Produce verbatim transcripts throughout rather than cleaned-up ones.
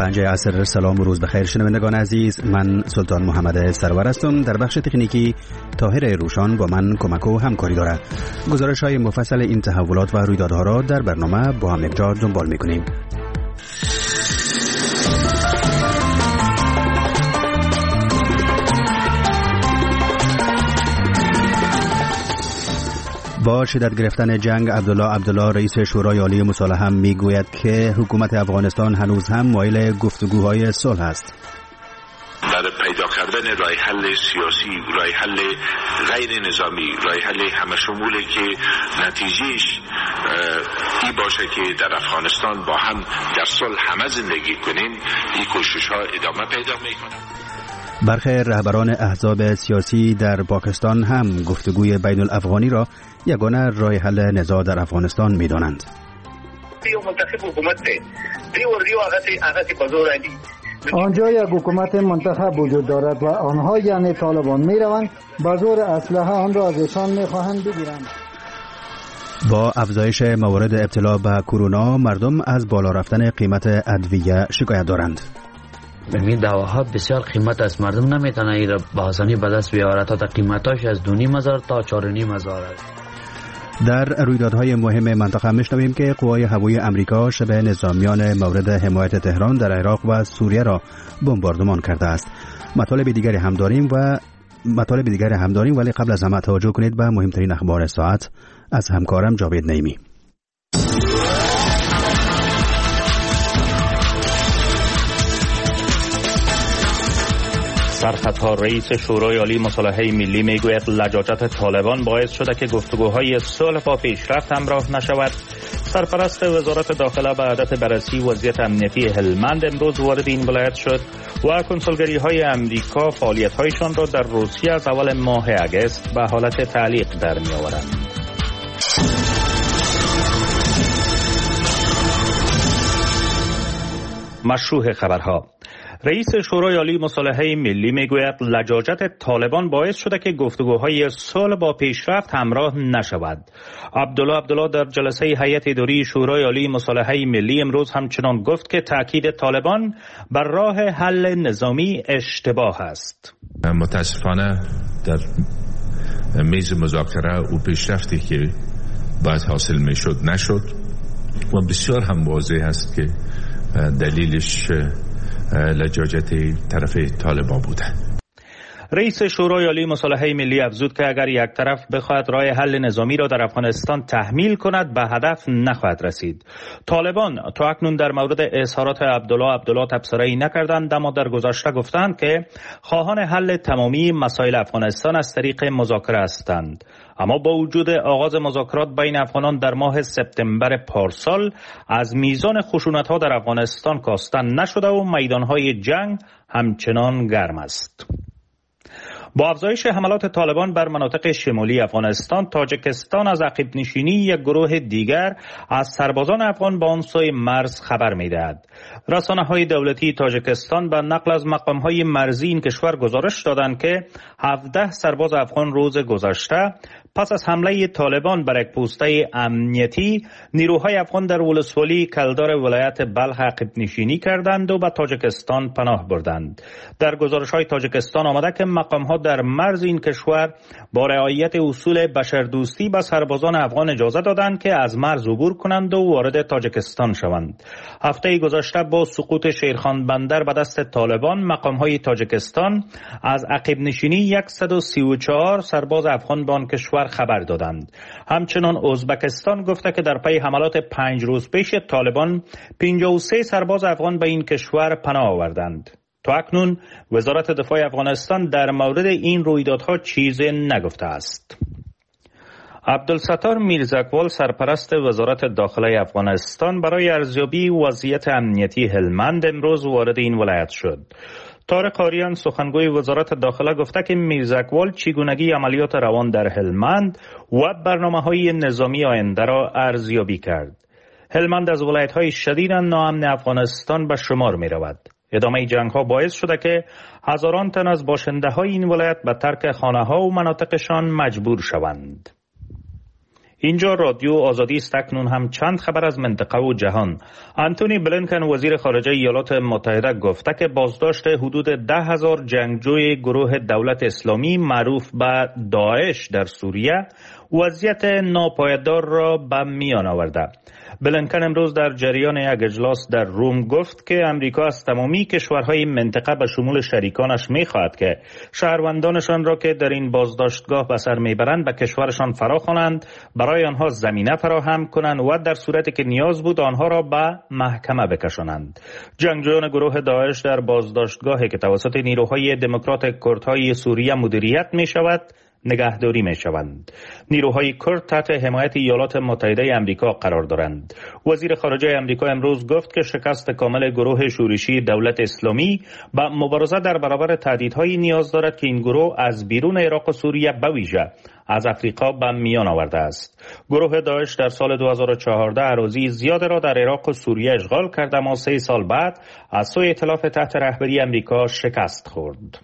پنج عصر. سلام و روز بخیر شنوندگان عزیز، من سلطان محمد سرور هستم. در بخش تکنیکی طاهر روشان با من کمک و همکاری دارد. گزارش های مفصل این تحولات و رویدادها را در برنامه با هم یکجا دنبال میکنیم. با شدت گرفتن جنگ، عبدالله عبدالله رئیس شورای عالی مصالحه میگوید که حکومت افغانستان هنوز هم مایل گفتگوهای صلح است. برای پیدا کردن راه حل سیاسی، راه حل غیر نظامی، راه حل همه شموله که نتیجهش این باشه که در افغانستان با هم در صلح همه زندگی کنیم، این کوشش ها ادامه پیدا میکنه. برخی رهبران احزاب سیاسی در پاکستان هم گفتگوی بین الافغانی را یگانه راه حل نزاع در افغانستان می‌دانند. یو منتخب حکومت ده دیو دیو هغه هغه په زور علی آنجا یک حکومت منتخب وجود دارد و آنها یعنی طالبان میروند با زور اسلحه آن را از ایشان میخواهند بگیرند. با افزایش موارد ابتلا به کرونا، مردم از بالا رفتن قیمت ادویه شکایت دارند. این دواها بسیار قیمت است، مردم نمیتونه این را به آسانی به دست بیاورد. تا قیمتاش از دو نیم هزار تا چهار و نیم هزار است. در رویدادهای مهم منطقه میشنویم که قوای هوایی امریکا شب نظامیان مورد حمایت تهران در عراق و سوریه را بمباردمان کرده است. مطالب دیگری هم داریم و مطالب دیگری هم داریم ولی قبل از همه توجه کنید به مهمترین اخبار ساعت از همکارم جاوید نعیمی. سرخطها رئیس شورای عالی مصالحه ملی میگوید لجاجت طالبان باعث شده که گفتگوهای صلح با پیشرفت همراه نشود. سرپرست وزارت داخله به هدف بررسی وضعیت امنیتی هلمند امروز وارد این ولایت شد و کنسولگری های امریکا فعالیت هایشان را در روسیه از اول ماه اگست به حالت تعلیق در می آورند. مشروع خبرها. رئیس شورای عالی مصالحه ملی میگوید لجاجت طالبان باعث شده که گفتگوهای صلح با پیشرفت همراه نشود. عبدالله عبدالله در جلسه هیئت اداری شورای عالی مصالحه ملی امروز همچنان گفت که تاکید طالبان بر راه حل نظامی اشتباه است. متاسفانه در میز مذاکره و پیشرفتی که باید حاصل میشد نشد و بسیار هم واضح است که دلیلش لجاجت طرف طالبان بوده. رئیس شورای عالی مصالحه ملی افزود که اگر یک طرف بخواهد راه حل نظامی را در افغانستان تحمیل کند به هدف نخواهد رسید. طالبان تا اکنون در مورد اظهارات عبدالله عبدالله تبصره‌ای نکردند، اما در گذشته گفتند که خواهان حل تمامی مسائل افغانستان از طریق مذاکره هستند. اما با وجود آغاز مذاکرات بین افغانان در ماه سپتامبر پارسال، از میزان خشونت‌ها در افغانستان کاستن نشده و میدان‌های جنگ همچنان گرم است. با افزایش حملات طالبان بر مناطق شمالی افغانستان، تاجیکستان از عقب نشینی یک گروه دیگر از سربازان افغان به آن سوی مرز خبر می‌دهد. رسانه‌های دولتی تاجیکستان به نقل از مقام‌های مرزی این کشور گزارش دادند که هفده سرباز افغان روز گذشته پس از حمله طالبان بر یک پوسته امنیتی، نیروهای افغان در ولسوالی کلدار ولایت بلخ عقب نشینی کردند و به تاجیکستان پناه بردند. در گزارش‌های تاجیکستان آمده که مقام‌ها در مرز این کشور با رعایت اصول بشردوستی به سربازان افغان اجازه دادند که از مرز عبور کنند و وارد تاجیکستان شوند. هفته گذشته با سقوط شیرخان بندر به دست طالبان، مقام‌های تاجیکستان از عقب نشینی صد و سی و چهار سرباز افغان به آن کشور خبر دادند. همچنان ازبکستان گفته که در پی حملات پنج روز پیش طالبان پنجاه و سه سرباز افغان به این کشور پناه آوردند. تا اکنون وزارت دفاع افغانستان در مورد این رویدادها چیزی نگفته است. عبدالستار میرزاکوال سرپرست وزارت داخله افغانستان برای ارزیابی وضعیت امنیتی هلمند امروز وارد این ولایت شد. طارق آریان سخنگوی وزارت داخله گفته که میرزاکوال چگونگی عملیات روان در هلمند و برنامه‌های نظامی آینده را ارزیابی کرد. هلمند از ولایت‌های شدید ناامن افغانستان به شمار می‌رود. ادامه جنگ‌ها باعث شده که هزاران تن از باشنده‌های این ولایت به ترک خانه‌ها و مناطقشان مجبور شوند. اینجا رادیو آزادی است. اکنون هم چند خبر از منطقه و جهان. انتونی بلینکن وزیر خارجه ایالات متحده گفته که بازداشت حدود ده هزار جنگجوی گروه دولت اسلامی معروف به داعش در سوریه وضعیت ناپایدار را به میان آورده. بلینکن امروز در جریان یک اجلاس در روم گفت که امریکا از تمامی کشورهای منطقه به شمول شریکانش می‌خواهد که شهروندانشان را که در این بازداشتگاه به سر میبرند به کشورشان فراخوانند، برای آنها زمینه فراهم کنند و در صورتی که نیاز بود آنها را به محکمه بکشانند. جنگجویان گروه داعش در بازداشتگاهی که توسط نیروهای دموکرات کردهای سوریه مدیریت می‌شود نگهداری می شوند. نیروهای کرد تحت حمایت ایالات متحده آمریکا قرار دارند. وزیر خارجه آمریکا امروز گفت که شکست کامل گروه شورشی دولت اسلامی با مبارزه در برابر تهدیدهایی نیاز دارد که این گروه از بیرون عراق و سوریه به ویژه از افریقا به میان آورده است. گروه داعش در سال دو هزار و چهارده اراضی زیاد را در عراق و سوریه اشغال کرد، اما سه سال بعد از سوی ائتلاف تحت رهبری آمریکا شکست خورد.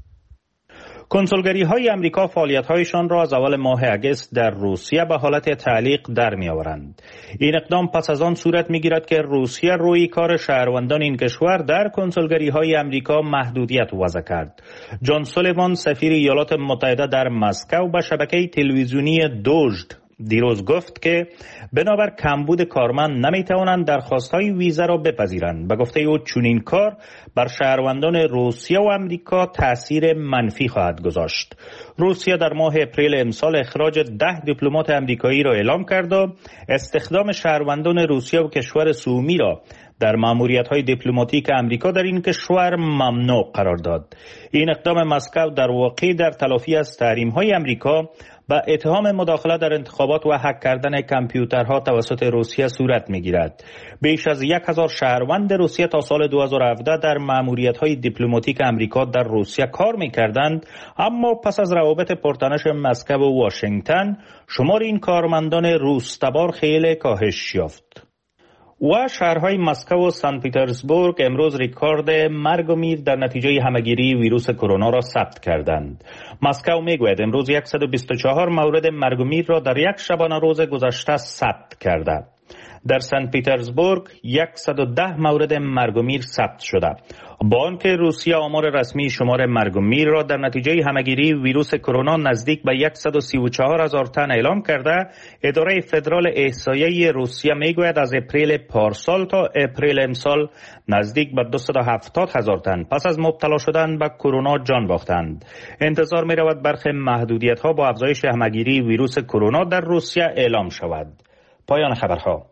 کنسولگری های امریکا فعالیت هایشان را از اول ماه اگست در روسیه به حالت تعلیق در می آورند. این اقدام پس از آن صورت می گیرد که روسیه روی کار شهروندان این کشور در کنسولگری های امریکا محدودیت وضع کرد. جان سولیوان سفیر ایالات متحده در مسکو به شبکه تلویزیونی دوژد دیروز گفت که بنابر کمبود کارمند نمیتوانند درخواست‌های ویزا را بپذیرند. به گفته او چنین کار بر شهروندان روسیه و آمریکا تأثیر منفی خواهد گذاشت. روسیه در ماه اپریل امسال اخراج ده دیپلمات آمریکایی را اعلام کرد و استخدام شهروندان روسیه و کشور سومی را در ماموریت‌های دیپلماتیک آمریکا در این کشور ممنوع قرار داد. این اقدام مسکو در واقع در تلافی از تحریم‌های آمریکا و اتهام مداخله در انتخابات و هک کردن کامپیوترها توسط روسیه صورت می‌گیرد. بیش از یک هزار شهروند روسیه تا سال دو هزار و هفده در ماموریت‌های دیپلماتیک آمریکا در روسیه کار می‌کردند، اما پس از روابط پرتنش مسکو و واشنگتن شمار این کارمندان روس تبار خیلی کاهش یافت. و شهرهای مسکو و سن پترزبورگ امروز رکورد مرگ و میر در نتیجه همهگیری ویروس کرونا را ثبت کردند. مسکو میگوید امروز صد و بیست و چهار مورد مرگ و میر را در یک شبانه روز گذشته ثبت کرده. در سن پترزبورگ صد و ده مورد مرگ و میر ثبت شده. با آنکه روسیه آمار رسمی شمار مرگ و میر را در نتیجه همهگیری ویروس کرونا نزدیک به صد و سی و چهار هزار تن اعلام کرده، اداره فدرال احصایه روسیه میگوید از اپریل پارسال تا اپریل امسال نزدیک به دویست و هفتاد هزار تن پس از مبتلا شدن به کرونا جان باختند. انتظار می رود برخی محدودیت ها با افزایش همهگیری ویروس کرونا در روسیه اعلام شود. پایان خبرها.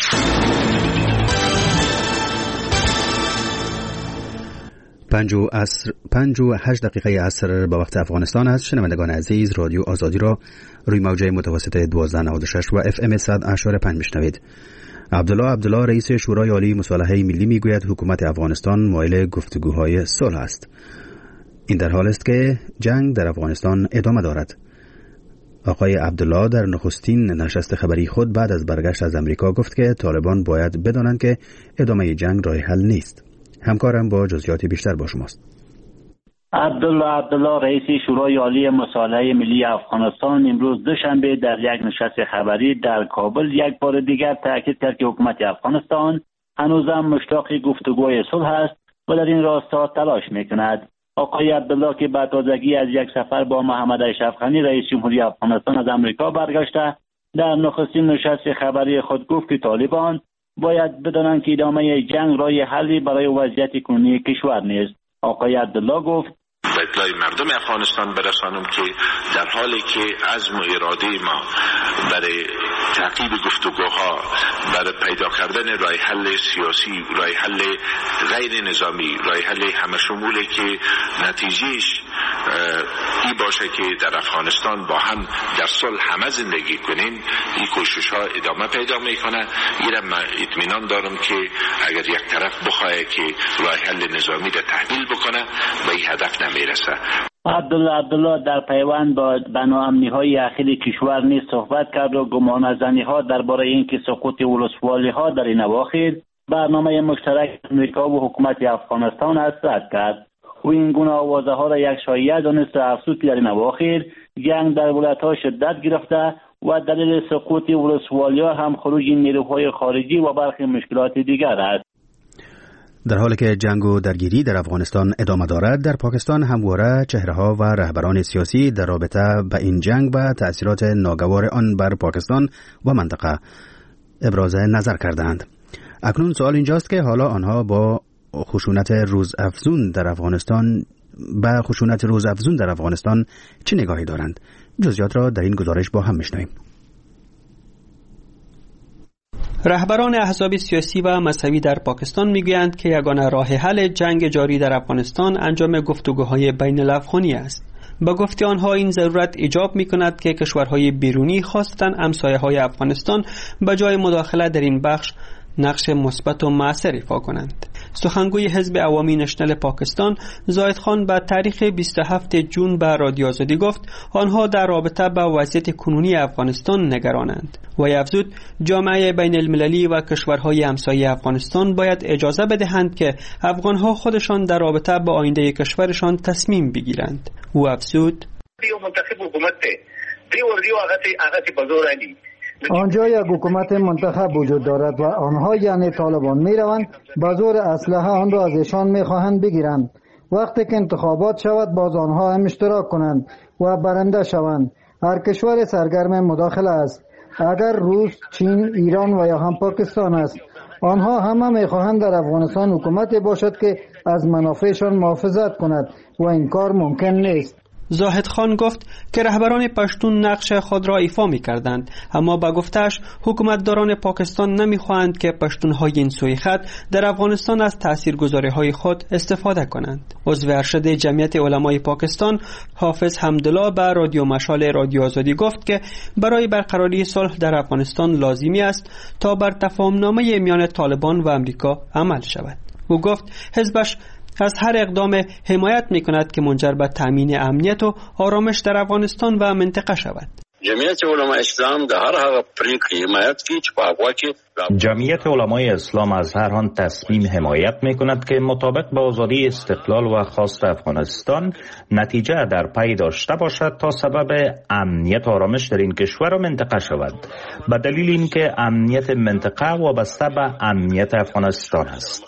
پنج و, عصر، پنج و هشت دقیقه عصر به وقت افغانستان است. شنوندگان عزیز، رادیو آزادی را روی موجه متوسط دوازده نود و شش و اف ام صد اشاره پنج میشنوید. عبدالله عبدالله رئیس شورای عالی مصالحه ملی میگوید حکومت افغانستان مایل گفتگوهای صلح است. این در حال است که جنگ در افغانستان ادامه دارد. آقای عبدالله در نخستین نشست خبری خود بعد از برگشت از امریکا گفت که طالبان باید بدانند که ادامه جنگ راه حل نیست. همکارم با جزئیات بیشتر با شماست. عبدالله عبدالله رئیس شورای عالی مصالحه ملی افغانستان امروز دوشنبه در یک نشست خبری در کابل یک بار دیگر تاکید کرد که حکومت افغانستان هنوزم مشتاق گفتگوی صلح است و در این راستا تلاش میکند. آقای عبدالله که بعد تازگی از یک سفر با محمد اشرف غنی رئیس جمهوری افغانستان از امریکا برگشته، در نخستین نشست خبری خود گفت که طالبان باید بدانند که ادامه جنگ راه حلی برای وضعیت کنونی کشور نیست. آقای عبدالله گفت و اطلاع مردم افغانستان برسانم که در حالی که عزم و اراده ما برای تعقیب گفتگوها، برای پیدا کردن راه حل سیاسی، راه حل غیر نظامی، راه حل همه شموله که نتیجهش ای باشه که در افغانستان با هم در صلح همه زندگی کنیم، این کوشش ها ادامه پیدا میکنه. ایرم من اطمینان دارم که اگر یک طرف بخواه که راه حل نظامی را تحمیل بکنه به این هدف نمیرسه. عبدالله عبدالله در پیوند با بناامنی های اخیر کشور نیز صحبت کرد و گمان زنی ها درباره اینکه سقوط ولسوالی ها در این اواخر برنامه مشترک امریکا و حکومت افغانستان است رد کرد. و این گونه آوازه ها را یک شایعه دانست افزود که در این اواخر جنگ در ولایت ها شدت گرفته و دلیل سقوط ولسوالیا هم خروج نیروهای خارجی و برخی مشکلات دیگر است. در حالی که جنگ و درگیری در افغانستان ادامه دارد، در پاکستان همواره چهره‌ها و رهبران سیاسی در رابطه با این جنگ و تأثیرات ناگوار آن بر پاکستان و منطقه ابراز نظر کردند. اکنون سوال اینجاست که حالا آنها با خشونت روزافزون در افغانستان با خشونت روزافزون در افغانستان چه نگاهی دارند؟ جزئیات را در این گزارش با هم می‌شنویم. رهبران احزاب سیاسی و مذهبی در پاکستان میگویند که یگانه راه حل جنگ جاری در افغانستان انجام گفتگوهای بین الافغانی است. با گفته آنها این ضرورت ایجاب می‌کند که کشورهای بیرونی خاصتاً همسایه‌های افغانستان به جای مداخله در این بخش نقش مثبت و مؤثر ایفا کنند. سخنگوی حزب عوامی نشنل پاکستان زاهد خان به تاریخ بیست و هفتم جون به رادیو آزادی گفت آنها در رابطه با وضعیت کنونی افغانستان نگرانند و افزود جامعه بین المللی و کشورهای همسایه افغانستان باید اجازه بدهند که افغانها خودشان در رابطه با آینده کشورشان تصمیم بگیرند. او افزود دیو منتخب حکومت ده دیو دیو آغاتی آغاتی بزرگ علی آنجا یک حکومت منتخب وجود دارد و آنها یعنی طالبان می روند با زور اسلحه آن را از ایشان می خواهند بگیرند. وقتی که انتخابات شود باز آنها هم اشتراک کنند و برنده شوند. هر کشور سرگرم مداخله است. اگر روس، چین، ایران و یا هم پاکستان است، آنها همه می خواهند در افغانستان حکومتی باشد که از منافعشان محافظت کند و این کار ممکن نیست. زاهد خان گفت که رهبران پشتون نقش خود را ایفا می کردند، اما با گفتش حکومتداران پاکستان نمی خواهند که پشتونهای این سوی خط در افغانستان از تاثیرگذاری های خود استفاده کنند. عضو ارشد جمعیت علمای پاکستان حافظ حمدالله به رادیو مشال رادیو آزادی گفت که برای برقراری صلح در افغانستان لازمی است تا بر تفاهمنامه میان طالبان و امریکا عمل شود. او گفت حزبش از هر اقدام حمایت می‌کند که منجر به تامین امنیت و آرامش در افغانستان و منطقه شود. جمعیت علمای اسلام در هر هغه پریکړې حمایت کوي چې په هغه کې جمعیت علمای اسلام از هر آن تصمیم حمایت می‌کند که مطابق با آزادی استقلال و خواست افغانستان نتیجه در پی داشته باشد تا سبب امنیت و آرامش در این کشور و منطقه شود، به دلیل اینکه امنیت منطقه وابسته به امنیت افغانستان است.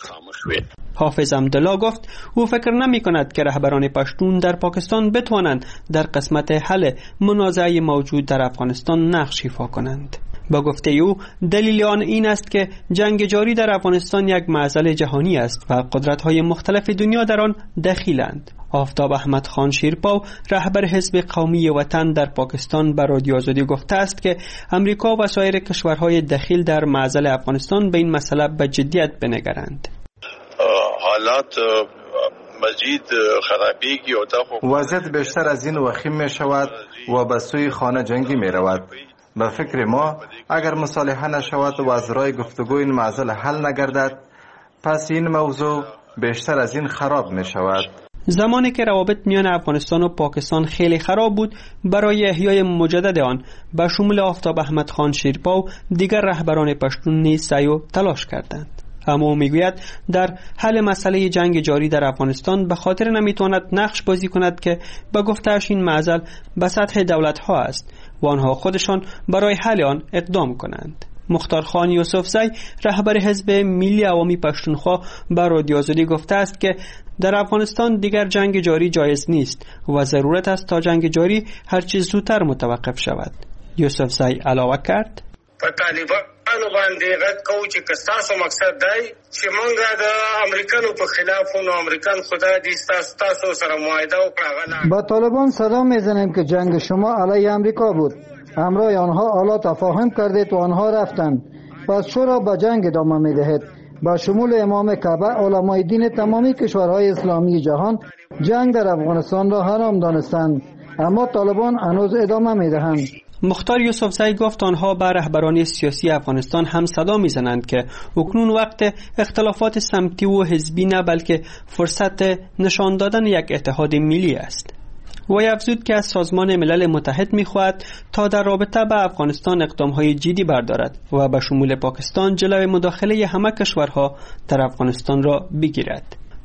حافظ حمدالله گفت او فکر نمی کند که رهبران پشتون در پاکستان بتوانند در قسمت حل منازعه موجود در افغانستان نقش ایفا کنند. با گفته او دلیل آن این است که جنگ جاری در افغانستان یک معضل جهانی است و قدرت‌های مختلف دنیا در آن دخیلند. آفتاب احمد خان شیرپاو رهبر حزب قومی وطن در پاکستان به رادیو آزادی گفته است که امریکا و سایر کشورهای دخیل در معضل افغانستان به این مسئله به جدیت بنگرند. حالات مزید خرابیږي او تا وضعیت بیشتر از این وخیم می شود و به سوی خانه جنگی می رود. به فکر ما اگر مصالحه نشود و از راه گفتگو این معضل حل نگردد، پس این موضوع بیشتر از این خراب می شود. زمانی که روابط میان افغانستان و پاکستان خیلی خراب بود، برای احیای مجدد آن به شمول آفتاب احمد خان شیرپاو دیگر رهبران پشتون نیز سعی و تلاش کردند. اما او میگوید در حل مسئله جنگ جاری در افغانستان به خاطر نمیتواند نقش بازی کند که به گفته‌اش این معضل به سطح دولت‌ها است و آنها خودشان برای حل آن اقدام کنند. مختار خان یوسفزی رهبر حزب ملی عوامی پشتونخوا به رادیو آزادی گفته است که در افغانستان دیگر جنگ جاری جایز نیست و ضرورت است تا جنگ جاری هر چیز زودتر متوقف شود. یوسفزی علاوه کرد: طالبانو باندې غږ کوو چې تاسو مقصد دی چې موږ د امریکانو په خلاف نو امریکان خدا دې تاسو سره معاهده وکړه. با طالبان صدا میزنیم که جنگ شما علیه امریکا بود، همراه آنها حالا تفاهم کردید و آنها رفتند، پس چرا به جنگ ادامه میدهید؟ با شمول امام کعبه علمای دین تمامی کشورهای اسلامی جهان جنگ در افغانستان را حرام دانستند، اما طالبان هنوز ادامه میدهند. مختار یوسفزی گفت آنها به رهبران سیاسی افغانستان هم صدا میزنند که اکنون وقت اختلافات سمتی و حزبی نه بلکه فرصت نشان دادن یک اتحاد ملی است. و افزود که از سازمان ملل متحد میخواهد تا در رابطه با افغانستان اقدامهای جدی بردارد و به شمول پاکستان جلوی مداخله همه کشورها در افغانستان را بگیرد.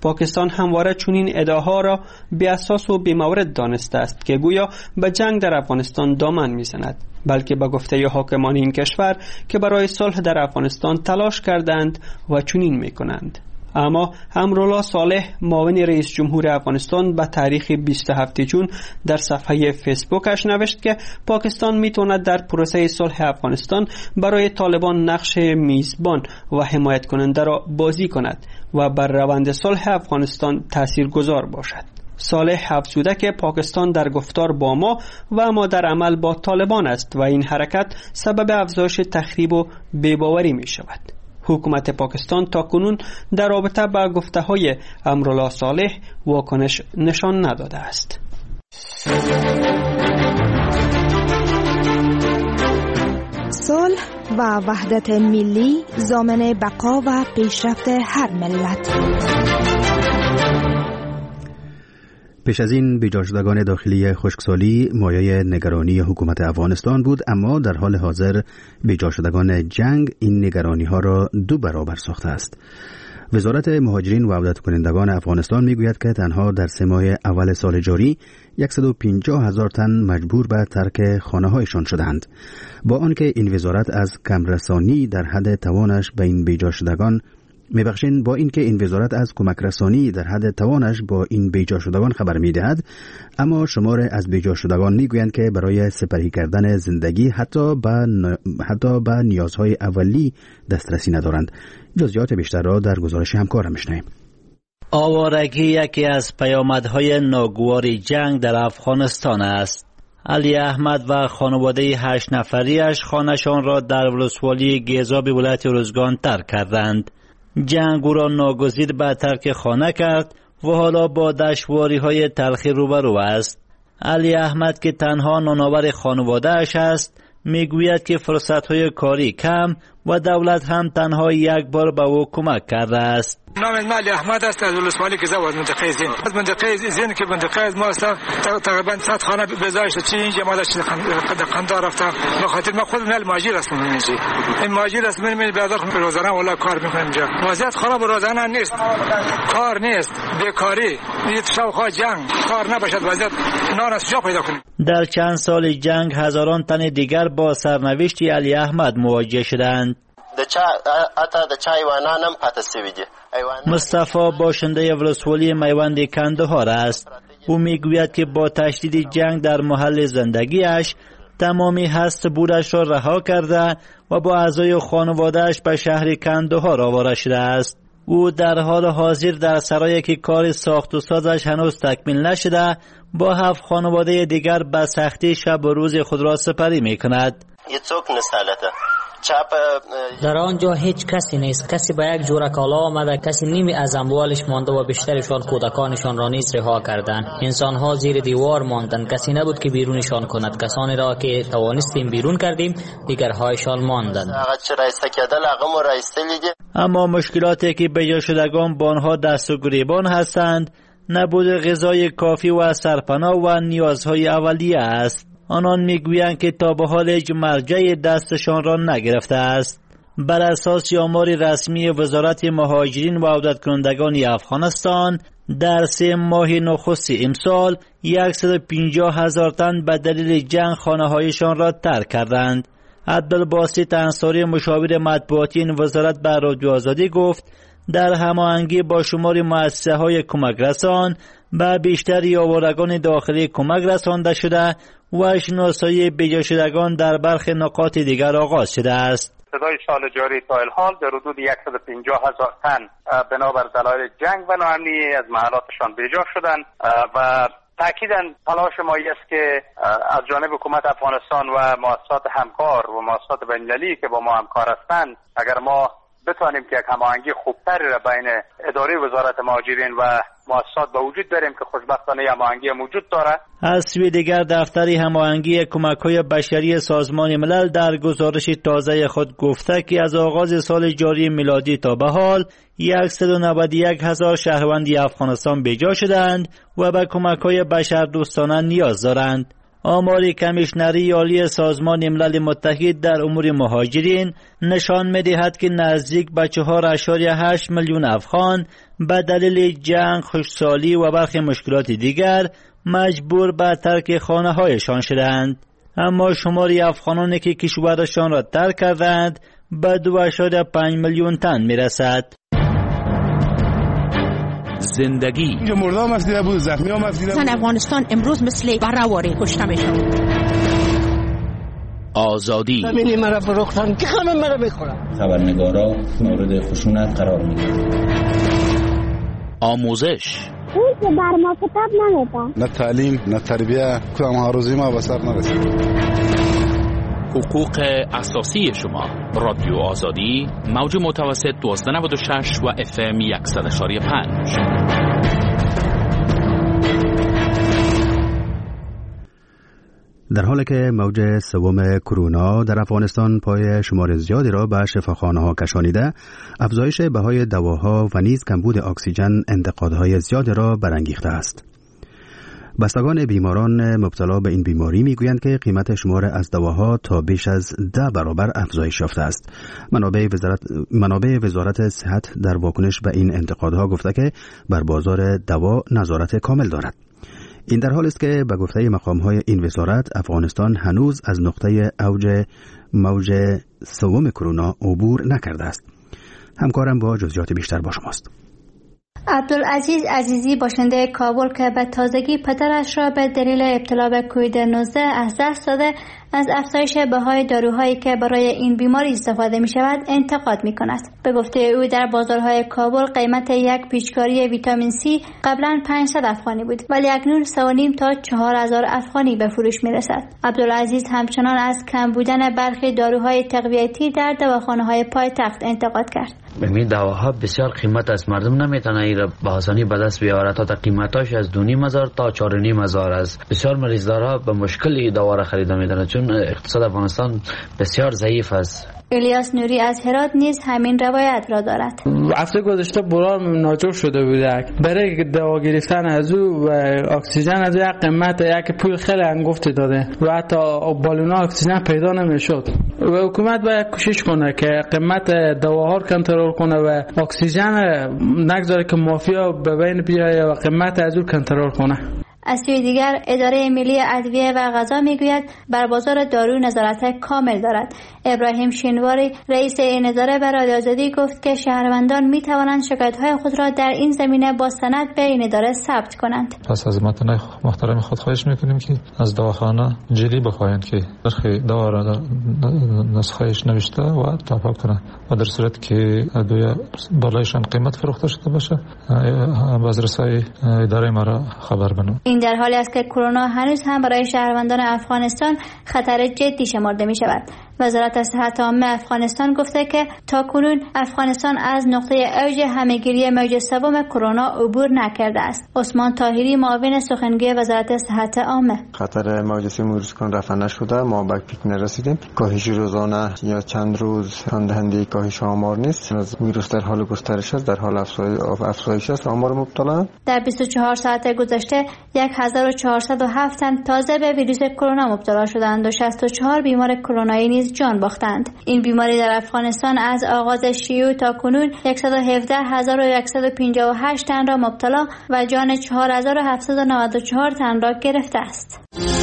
پاکستان همواره چنین ادعاها را بی اساس و بی مورد دانسته است که گویا به جنگ در افغانستان دامن میزند، بلکه به گفته حاکمان این کشور که برای صلح در افغانستان تلاش کردند و چنین میکنند. اما امرالله صالح معاون رئیس جمهور افغانستان به تاریخ بیست و هفتم جون در صفحه فیسبوکش نوشت که پاکستان میتواند در پروسه صلح افغانستان برای طالبان نقش میزبان و حمایت کننده را بازی کند و بر روند صلح افغانستان تاثیرگذار باشد. صالح افزوده که پاکستان در گفتار با ما و ما در عمل با طالبان است و این حرکت سبب افزایش تخریب و بی‌باوری می شود. حکومت پاکستان تاکنون در رابطه با گفته‌های امرالله صالح واکنش نشان نداده است. صلح و وحدت ملی ضامن بقا و پیشرفت هر ملت. پیش از این بیجا شدگان داخلی خشکسالی مایه نگرانی حکومت افغانستان بود، اما در حال حاضر بیجا شدگان جنگ این نگرانی ها را دو برابر ساخته است. وزارت مهاجرین و عودت کنندگان افغانستان میگوید که تنها در سه ماه اول سال جاری صد و پنجاه هزار تن مجبور به ترک خانه هایشان شدند، با آنکه این وزارت از کمرسانی در حد توانش به این بیجا شدگان میبخشین با اینکه این وزارت از کمک رسانی در حد توانش با این بیجا شدگان خبر میدهد، اما شمار از بیجا شدگان میگویند که برای سپری کردن زندگی حتی به حتی به نیازهای اولی دسترسی ندارند. جزئیات بیشتر را در گزارش همکارم میشنویم. آوارگی یکی از پیامدهای ناگوار جنگ در افغانستان است. علی احمد و خانواده هشت نفریش خانه‌شان را در ولسوالی گیزاب ولایت روزگان ترک کردند. جنگ او را ناگزیر به ترک خانه کرد و حالا با دشواری‌های تلخی روبرو است. علی احمد که تنها نانآور خانواده اش است میگوید که فرصت‌های کاری کم و دولت هم تنها یک بار به او کمک کرده است. نام من علی احمد است، از ولسوالی که زود منطقه زین از منطقه زین که منطقه از ما است تقریبا صد خانه بزایش چی اینجا ما داشت قندار رفتم به خاطر ما خود مال ماجر است. من اینجا این ماجر است، من بیادر روزانه ولا کار میکنم اینجا. وضعیت خراب روزانه نیست، کار نیست، بیکاری نیست، شاوخوا جنگ کار نباشد وضعیت نان از جا پیدا کنیم. در چند سال جنگ هزاران تن دیگر با سرنوشت علی احمد مواجه شدند. مصطفی باشنده ولسوالی میوند کندهار است. او میگوید که با تشدید جنگ در محل زندگیش تمامی هست بورش را رها کرده و با اعضای خانواده‌اش به شهر کندهار آواره شده است. او در حال حاضر در سرایی که کار ساخت و سازش هنوز تکمیل نشده با هفت خانواده دیگر به سختی شب و روز خود را سپری میکند. در آنجا هیچ کسی نیست، کسی به یک جوره کالا آمده، کسی نیمی از اموالش مانده و بیشترشان کودکانشان را نیز رها کردند. انسانها زیر دیوار ماندند، کسی نبود که بیرونشان کند. کسانی را که توانستیم بیرون کردیم دیگرهایشان ماندند. اما مشکلاتی که به جا شدگان با آنها دست و گریبان هستند نبود غذای کافی و سرپناه و نیازهای اولیه است. آنان میگویند که تا به حال هیچ مرجع دستشان را نگرفته است. بر اساس آمار رسمی وزارت مهاجرین و عودت کنندگان افغانستان در سه ماه نخست امسال صد و پنجاه هزار تن به دلیل جنگ خانه‌هایشان را ترک کردند. عبدالباسط انصاری مشاور مطبوعاتی این وزارت به رادیو آزادی گفت در هماهنگی با شمار مؤسسه‌های کمک رسان به بیشتر آوارگان داخلی کمک رسانده شده و شناسایی بیجا شدگان در برخی نقاط دیگر آغاز شده است. ابتدای سال جاری تا الحال در حدود صد و پنجاه هزار تن بنابر دلایل جنگ و ناامنی از محلاتشان بیجا شدند و تأکیداً تلاش ما است که از جانب حکومت افغانستان و مؤسسات همکار و مؤسسات بین‌المللی که با ما همکار هستند اگر ما بتوانیم که یک هماهنگی خوبتری را بین اداره وزارت مهاجرین و مؤسسات به وجود بیاریم که خوشبختانه هماهنگی موجود دارد. از سوی دیگر دفتر هماهنگی کمک‌های بشری سازمان ملل در گزارش تازه خود گفته که از آغاز سال جاری میلادی تا به حال صد و نود و یک هزار شهروند افغانستان بیجا شدند و به کمک‌های بشردوستانه نیاز دارند. آمار کمیشنری عالی سازمان ملل متحد در امور مهاجرین نشان می‌دهد که نزدیک به چهار اشاریه هشت میلیون افغان به دلیل جنگ، خشکسالی و برخی مشکلات دیگر مجبور به ترک خانه‌هایشان شدند. اما شمار افغانانی که کشورشان را ترک کردند به دو اشاریه پنج میلیون تن میرسد. زندگی اینجا مردم مفدیده بود، زخمی ها مفدیده بود. افغانستان امروز مثل برهواری کشته میشد. آزادی زمینی مرا فروختن که همه مرا میخورن. خبرنگارا مورد خشونت قرار میگیرن. آموزش اون که بر ما کتاب نمیدن. نه تعلیم نه تربیه، کدام ها روزی ما به سر نرسید. حقوق اساسی شما. رادیو آزادی موج متوسط دوازده نود و شش و اف ام صد و یک و پنج. در حالی که موج سوم کرونا در افغانستان پای شمار زیادی را به شفاخانه‌ها کشانیده، افزایش بهای دواها و نیز کمبود اکسیژن انتقادهای زیادی را برانگیخته است. بستگان بیماران مبتلا به این بیماری میگویند که قیمت شمار از دواها تا بیش از ده برابر افزایش یافته است. منابع وزارت منابع وزارت صحت در واکنش به این انتقادها گفته که بر بازار دوا نظارت کامل دارد. این در حالی است که به گفته مقام‌های این وزارت افغانستان هنوز از نقطه اوج موج سوم کرونا عبور نکرده است. همکارم با جزئیات بیشتر با شماست. عبدالعزیز عزیزی باشنده کابل که به تازگی پدرش را به دلیل ابتلا به کووید نوزده از دست داده، از افزایش بهای داروهایی که برای این بیماری استفاده می شود انتقاد می کند. به گفته او در بازارهای کابل قیمت یک پیچکاری ویتامین سی قبلا پانصد افغانی بود، ولی اکنون سه و نیم تا چهار هزار افغانی به فروش می رسد. عبدالعزیز همچنان از کم بودن برخی داروهای تقویتی در دواخانه‌های پایتخت انتقاد کرد. این دواها بسیار قیمت است، مردم نمیتونه این به آسانی به دست بیاورد. تا قیمتاش از دو نیم هزار تا چهار و نیم هزار است. بسیار مریضدارا به مشکل دوا را خرید می‌کنند چون اقتصاد افغانستان بسیار ضعیف است. الیاس نوری از هرات نیز همین روایت را دارد. هفته گذشته برام ناجور شده بود. برای دوا گرفتن از او و اکسیژن از یک قیمت یک پول خیلی انگفتی داده و حتی بالونا اکسیژن پیدا نمیشد. و حکومت باید کوشش کنه که قیمت دواها رو کنترل کنه و اکسیژن نگذاره که مافیا به بین بیایه و قیمت از او کنترل کنه. از سوی دیگر اداره ملی ادویه و غذا میگوید بر بازار دارو نظارت کامل دارد. ابراهیم شینواری رئیس این اداره به رادیو آزادی گفت که شهروندان می توانند شکایت‌های خود را در این زمینه با سند به این اداره ثبت کنند. پس از متن محترم خود خواهش میکنیم که از دواخانه جلی بخواهند که برخی دوا را نسخه‌اش نوشته و تاپا کنند و در صورت که ادویه بالایشان قیمت فروخته شده باشه باز رسای اداره ما را خبر بدهند. این در حالی است که کرونا هنوز هم برای شهروندان افغانستان خطر جدی شمرده می شود. وزارت صحت عامه افغانستان گفته که تاکنون افغانستان از نقطه اوج همهگیری موج سوم کرونا عبور نکرده است. عثمان طاهری معاون سخنگوی وزارت صحت عامه: خطر موج سوم ویروس کرونا رفع نشده، ما به پیک نرسیدیم. کاهش روزانه یا چند روز دهنده کاهش آمار نیست. از ویروس در حال گسترش است، در حال افزایش است. آمار مبتلا در بیست و چهار ساعت گذشته هزار و چهارصد و هفت تن تازه به ویروس کرونا مبتلا شدند و شصت و چهار بیمار کرونایی نیز جان باختند. این بیماری در افغانستان از آغاز شیوع تا کنون صد و هفده هزار و صد و پنجاه و هشت تن را مبتلا و جان چهار هزار و هفتصد و نود و چهار تن را گرفته است.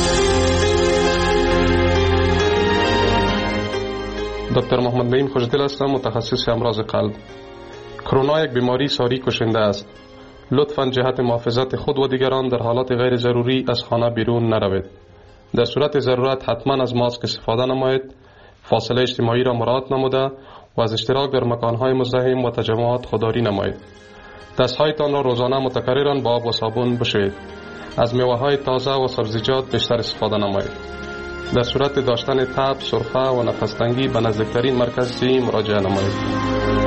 دکتر محمد نعیم خوشدل هستم، متخصص امراض قلب. کرونا یک بیماری ساری کشنده است. لطفاً جهت محافظت خود و دیگران در حالات غیر ضروری از خانه بیرون نروید. در صورت ضرورت حتما از ماسک استفاده نمایید، فاصله اجتماعی را مراعات نموده و از اشتراک در مکانهای مزدحم و تجمعات خودداری نمایید. دستهایتان را روزانه متکرراً با آب و صابون بشویید. از میوه‌های تازه و سبزیجات بیشتر استفاده نمایید. در صورت داشتن تب، سرفه و نفس تنگی به نزدیکترین مرکز صحی مراجعه نمایید.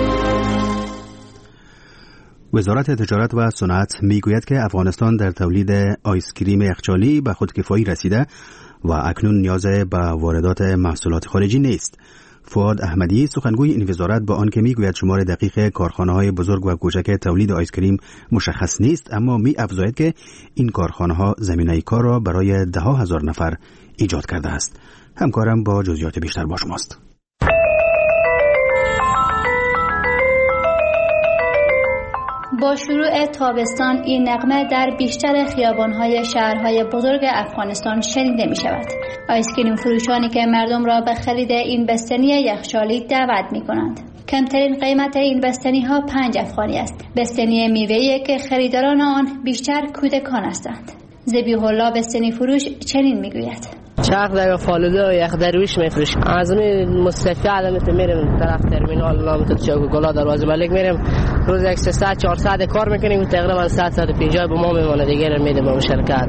وزارت تجارت و صنعت میگوید که افغانستان در تولید آیسکریم یخچالی به خودکفایی رسیده و اکنون نیاز به واردات محصولات خارجی نیست. فؤاد احمدی سخنگوی این وزارت با آنکه میگوید شمار دقیق کارخانه‌های بزرگ و کوچک تولید آیس کریم مشخص نیست، اما می افزاید که این کارخانه‌ها زمینه کار را برای ده ها هزار نفر ایجاد کرده است. همکارم با جزئیات بیشتر با شماست. با شروع تابستان این نغمه در بیشتر خیابان‌های شهرهای بزرگ افغانستان شنیده می‌شود. آیسکریم فروشانی که مردم را به خرید این بستنی یخچالی دعوت می‌کنند. کمترین قیمت این بستنی ها پنج افغانی است. بستنی میوه‌ای که خریداران آن بیشتر کودکان هستند. ذبیح الله بستنی فروش چنین می‌گوید: چرخ در فالوده و یخ درویش میفروش. از این مصطفی علامت میرم طرف ترمینال نامت چوک گلا دروازه ملک میرم. روز یک سه چهار ساعت کار میکنیم و تقریبا صد و پنجاه به ما میمونه دیگه رو میدیم به شرکت.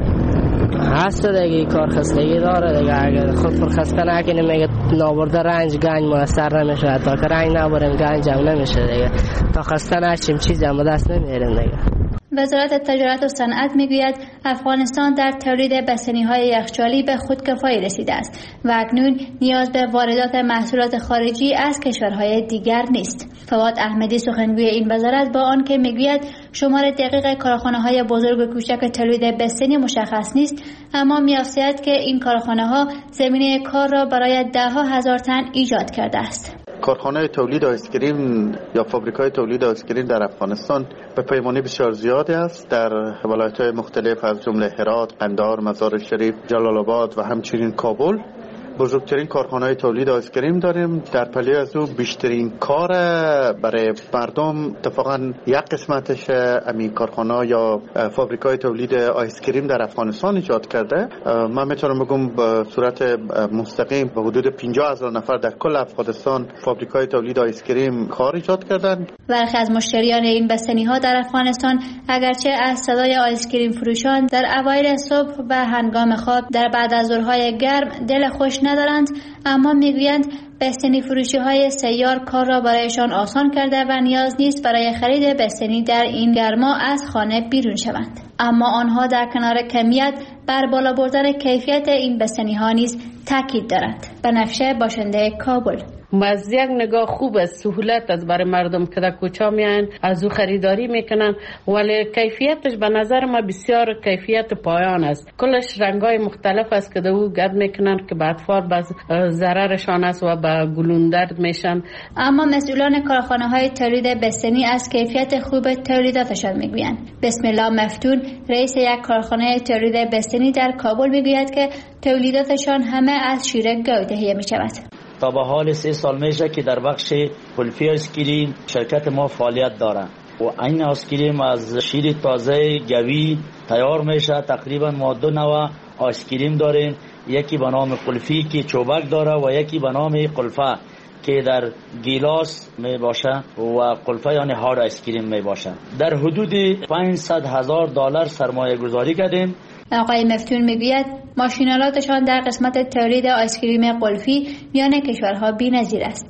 هست دیگه کار خستگی داره دیگه. اگر خود پر خسته نکنه میگه نابرده رنج گنج میسر نمیشه. تا که رنج نبریم گنج هم نمیشه دیگه. تا خسته نشیم چیزی هم دست نمیاریم دیگه. وزارت تجارت و صنعت میگوید افغانستان در تولید بستنی‌های یخچالی به خودکفایی رسیده است و اکنون نیاز به واردات محصولات خارجی از کشورهای دیگر نیست. فؤاد احمدی سخنگوی این وزارت با آنکه میگوید شمار دقیق کارخانه‌های بزرگ و کوچک تولید بستنی مشخص نیست، اما می‌افزاید که این کارخانه‌ها زمینه کار را برای ده ها هزار تن ایجاد کرده است. کارخانه تولید آیسکریم یا فابریکای تولید آیسکریم در افغانستان به پیمانی بسیار زیادی است. در ولایت‌های مختلف از جمله هرات، قندهار، مزار شریف، جلال آباد و همچنین کابل بزرگترین کارخانه تولید آیسکریم داریم. در پلی از او بیشترین کار برای مردم اتفاقا یک قسمتش امی کارخانه یا فابریکای تولید آیسکریم در افغانستان ایجاد کرده. من میتونم بگم به صورت مستقیم به حدود پنجاه هزار نفر در کل افغانستان فابریکای تولید آیسکریم کار ایجاد کردن. برخی از مشتریان این بستنی ها در افغانستان اگرچه از صدای آیسکریم فروشان در اوایل صبح و هنگام خواب در بعد از ظهرهای گرم دل خوش ندارند، اما میگویند بستنی فروشی های سیار کار را برایشان آسان کرده و نیاز نیست برای خرید بستنی در این گرما از خانه بیرون شوند. اما آنها در کنار کمیت بر بالا بردن کیفیت این بستنی ها نیز تاکید دارند. بنفشه باشنده کابل: از یک نگاه خوب است، سهولت از برای مردم که در کوچه میان از او خریداری میکنن، ولی کیفیتش به نظر ما بسیار کیفیت پایان است. کلش رنگای مختلف است که در او گرد میکنن که به اطفال باز ضررشان است و به گلوندرد میشن. اما مسئولان کارخانه های تولید بستنی از کیفیت خوب تولیداتشان میگویند. بسم الله مفتون رئیس یک کارخانه تولید بستنی در کابل میگوید که تولیداتشان همه از شیر گاو تهیه میشود. تا به حال سه سال میشه که در بخش کلفی آیسکریم شرکت ما فعالیت داره و این آیسکریم از شیر تازه گوی تیار میشه. تقریبا ما دو نوع آیسکریم داریم، یکی به نام کلفی که چوبک داره و یکی به نام قلفه که در گیلاس می باشه و قلفه یعنی هارد آیسکریم می باشه. در حدود پانصد هزار دلار سرمایه گذاری کردیم. آقای مفتون میگوید ماشینالاتشان در قسمت تولید آیسکریم قلفی میان کشورها بی‌نظیر است.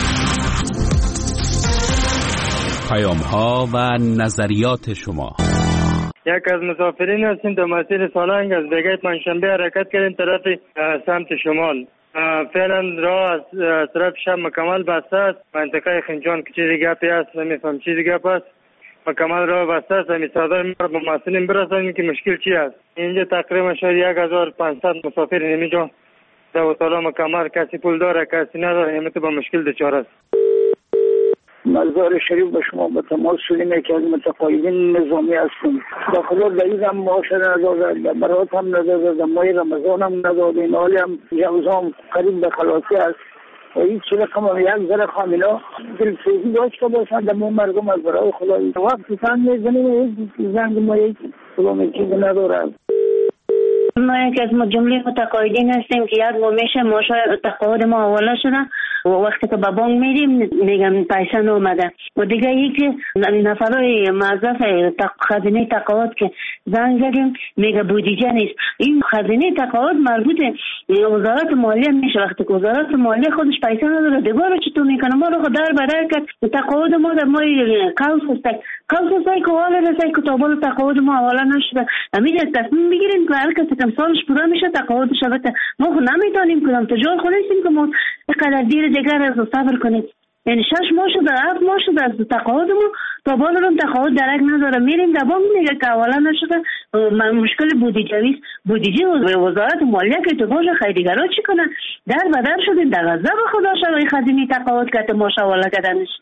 پیام‌ها و نظریات شما. یک از مسافرین هستیم در مسیر سالنگ از بگیت منشنبه حرکت کردیم طرف سمت شمال. فعلا راه از طرف شب مکمل بسته است. منطقه خنجان که چیزی گپی است نمیفهم چیزی گپ است. مکمل راه بسته است. همی صادر ما به مسئولین برسانیم که مشکل چی است. اینجا تقریبا شاید یک هزار و پانصد مسافر اینجا در وطالا مکمل کسی پول داره کسی نداره، همه تو با مشکل دچار است. مزار شریف به شما به تماس شدیم که از متقاعدین نظامی هستیم. داخل رئیس هم معاشره نداده، برات هم نداده، ماه رمضان هم نداده، این حالی هم جوزام قریب به خلاصی است و هیچ چیز کم یک ذره خامیلا دلسوزی داشته باشند در مردم از برای خدایی وقتی سن میزنیم زنگ ما یک کلومتر چیز نداره. ما یکی از جمله متقاعدین هستیم که یک ماه میشه ماشا تقاعد ما حواله شده و وقتی که به بانک میریم میگم پیسه نومده و دیگه یکی نفرای موظف خزینه تقاعد که زنگ زدیم میگه بودجه نیست. این خزینه تقاعد مربوط وزارت مالیه میشه. وقتی که وزارت مالیه خودش پیسه نداره دیگه رو چطور میکنه؟ ما رو در بدر کرد تقاعد ما در ما قوس است قوس است که حالا رسای کتابال تقاعد ما حواله نشده. امید تصمیم بگیریم که هر کسی که سالش پورا میشه تقاعدش البته ما خود نمیتونیم کدام تجار خونستیم که ما اینقدر دیر دیگر از صبر کنید. یعنی شش ماه شده، هفت ماه شده از تقاعد ما تا بالا هم تقاعد درک نداره. میریم در بانک میگه که اولا نشده مشکل بودجه‌ای است. بودجه وزارت مالیه که تو باشه خیریگرا چی کنن؟ در بدر شدیم در غضب خدا شوی خدمتی تقاعد که ما شواله کردنش.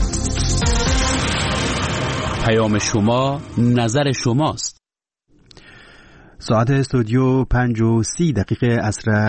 پیام شما نظر شماست. ساعت استودیو پنج و سی دقیقه عصر